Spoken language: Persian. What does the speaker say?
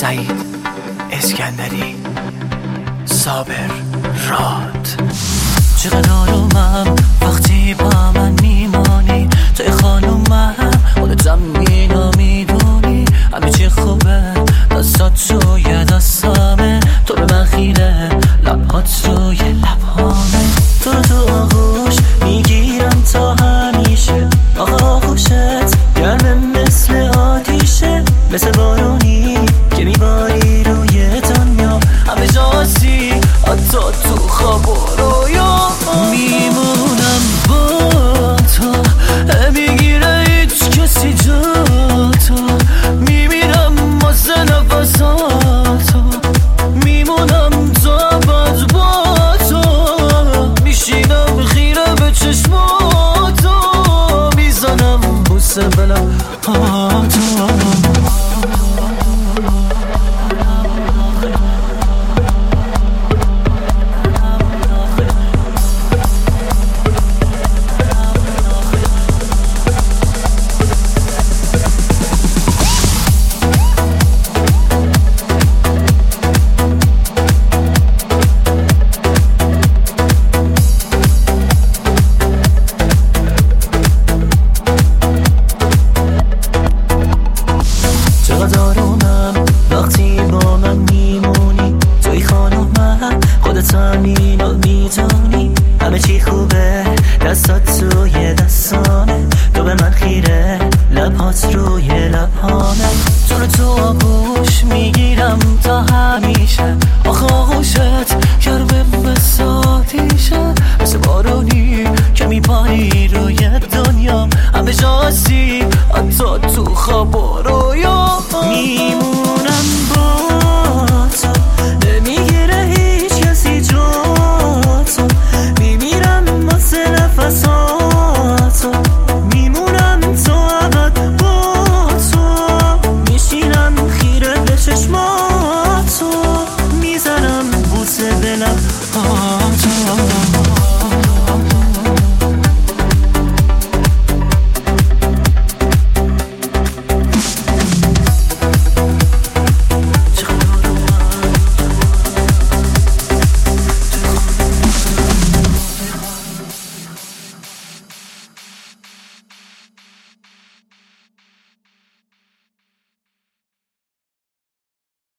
سعید اسکندری، صابر راد. چقدر آرومم وقتی با من میمانی، توی خانومم خودتم اینو میدونی. همه چی خوبه، دستات توی دستامه، تو به من خیره، لبهات روی لبهامه. تو آغوش میگیرم تا همیشه، آغوشت گرمه مثل آتیشه، مثل بارونی که میباری روی دنیا. همه جاسی حتی تو خواب و رویا. میمونم با تو، میگیره هیچ کسی جا تو، میمیرم واسه نفساتو، میمونم تا بعد با تو، میشینم خیره به چشماتو، میزنم بوسه به لبهاتو. آرومم وقتی با من میمونی، توی خانومم خودت هم اینو میدونی. همه چی خوبه، دستات توی دستانه، تو به من خیره، لبهات روی لبهامه. تو آغوش میگیرم تا همیشه، آغوشت گرمه مثل آتیشه، مثل بارونی که میباری روی دنیا. همه جاسی حتی تو خواب و رویا. میمونم با تو، نمیگیره هیچ کسی جا تو، میمیرم واسه نفساتو، میمونم تا ابد با تو، میشینم خیره به چشماتو، میزنم بوسه به لب